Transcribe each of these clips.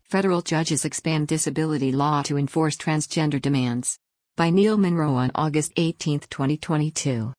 Federal judges expand disability law to enforce transgender demands. By Neil Monroe on August 18, 2022.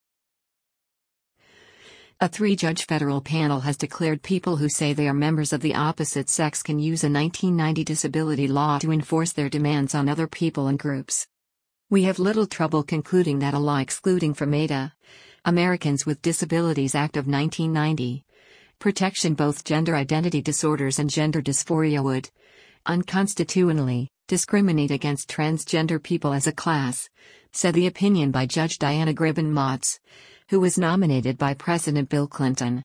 A three-judge federal panel has declared people who say they are members of the opposite sex can use a 1990 disability law to enforce their demands on other people and groups. We have little trouble concluding that a law excluding from ADA, Americans with Disabilities Act of 1990, protection both gender identity disorders and gender dysphoria would, unconstitutionally, discriminate against transgender people as a class, said the opinion by Judge Diana Gribben-Motz, who was nominated by President Bill Clinton.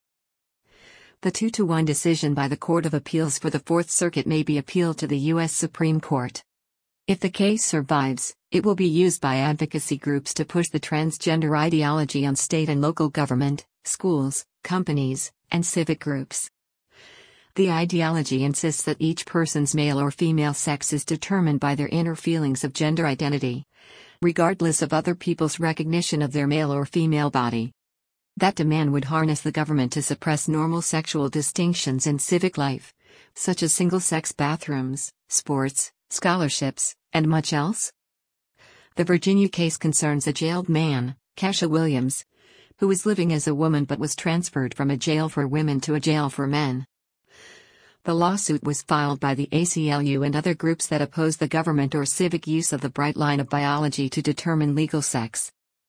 The 2-1 decision by the Court of Appeals for the Fourth Circuit may be appealed to the U.S. Supreme Court. If the case survives, it will be used by advocacy groups to push the transgender ideology on state and local government, schools, companies, and civic groups. The ideology insists that each person's male or female sex is determined by their inner feelings of gender identity, regardless of other people's recognition of their male or female body. That demand would harness the government to suppress normal sexual distinctions in civic life, such as single-sex bathrooms, sports, scholarships, and much else. The Virginia case concerns a jailed man, Casha Williams, who was living as a woman but was transferred from a jail for women to a jail for men. The lawsuit was filed by the ACLU and other groups that oppose the government or civic use of the bright line of biology to determine legal sex.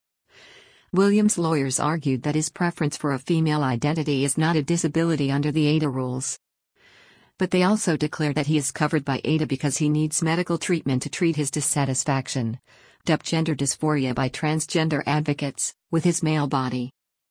Williams' lawyers argued that his preference for a female identity is not a disability under the ADA rules. But they also declared that he is covered by ADA because he needs medical treatment to treat his dissatisfaction, dubbed gender dysphoria by transgender advocates, with his male body.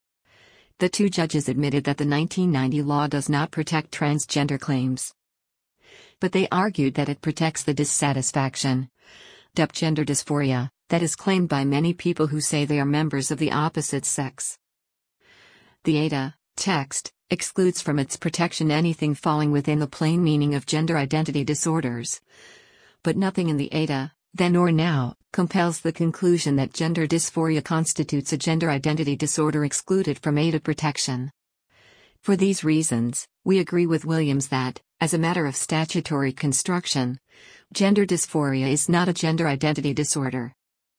The two judges admitted that the 1990 law does not protect transgender claims. But they argued that it protects the dissatisfaction, dubbed gender dysphoria, that is claimed by many people who say they are members of the opposite sex. The ADA text excludes from its protection anything falling within the plain meaning of gender identity disorders. But nothing in the ADA, then or now, compels the conclusion that gender dysphoria constitutes a gender identity disorder excluded from ADA protection. For these reasons, we agree with Williams that, as a matter of statutory construction, gender dysphoria is not a gender identity disorder.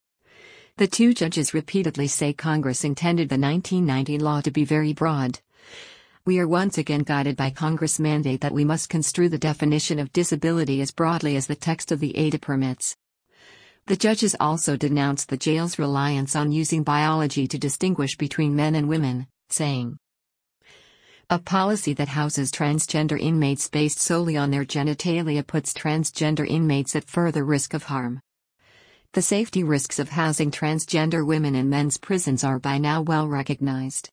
The two judges repeatedly say Congress intended the 1990 law to be very broad. We are once again guided by Congress' mandate that we must construe the definition of disability as broadly as the text of the ADA permits. The judges also denounced the jail's reliance on using biology to distinguish between men and women, saying, "A policy that houses transgender inmates based solely on their genitalia puts transgender inmates at further risk of harm. The safety risks of housing transgender women in men's prisons are by now well recognized."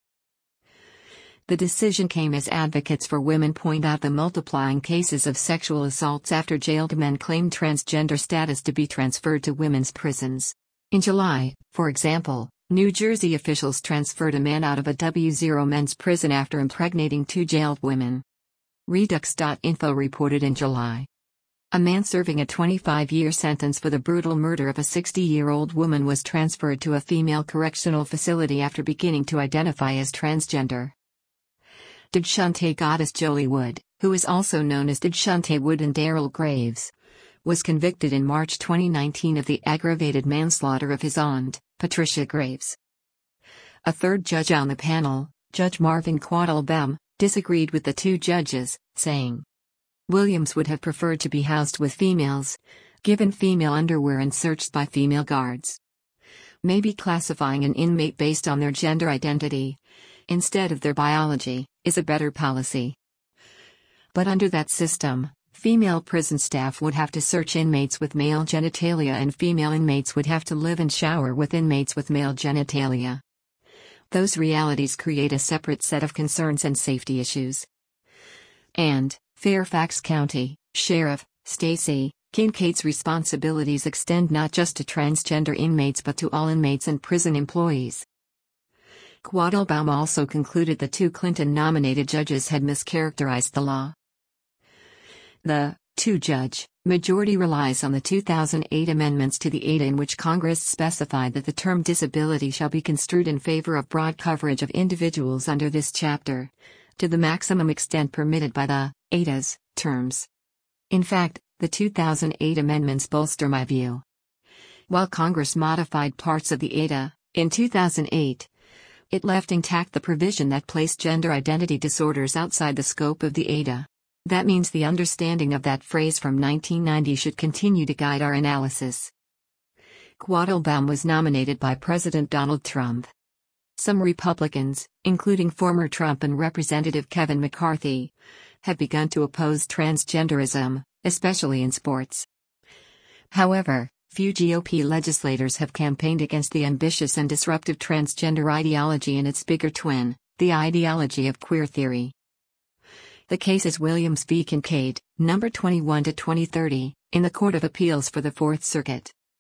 The decision came as advocates for women point out the multiplying cases of sexual assaults after jailed men claimed transgender status to be transferred to women's prisons. In July, for example, New Jersey officials transferred a man out of a W0 men's prison after impregnating two jailed women. Redux.info reported in July. A man serving a 25-year sentence for the brutal murder of a 60-year-old woman was transferred to a female correctional facility after beginning to identify as transgender. Didshunte Goddess Jolie Wood, who is also known as Didshunte Wood and Daryl Graves, was convicted in March 2019 of the aggravated manslaughter of his aunt, Patricia Graves. A third judge on the panel, Judge Marvin Quattlebaum, disagreed with the two judges, saying, Williams would have preferred to be housed with females, given female underwear and searched by female guards. Maybe classifying an inmate based on their gender identity, instead of their biology, is a better policy. But under that system, female prison staff would have to search inmates with male genitalia and female inmates would have to live and shower with inmates with male genitalia. Those realities create a separate set of concerns and safety issues. And Fairfax County Sheriff Stacey Kincaid's responsibilities extend not just to transgender inmates but to all inmates and prison employees. Quattlebaum also concluded the two Clinton-nominated judges had mischaracterized the law. The two-judge majority relies on the 2008 amendments to the ADA in which Congress specified that the term disability shall be construed in favor of broad coverage of individuals under this chapter, to the maximum extent permitted by the ADA's terms. In fact, The 2008 amendments bolster my view. While Congress modified parts of the ADA, in 2008, it left intact the provision that placed gender identity disorders outside the scope of the ADA. That means the understanding of that phrase from 1990 should continue to guide our analysis. Quattlebaum was nominated by President Donald Trump. Some Republicans, including former Trump and Representative Kevin McCarthy, have begun to oppose transgenderism, especially in sports. However, few GOP legislators have campaigned against the ambitious and disruptive transgender ideology and its bigger twin, the ideology of queer theory. The case is Williams v. Kincaid, number 21-2030, in the Court of Appeals for the Fourth Circuit.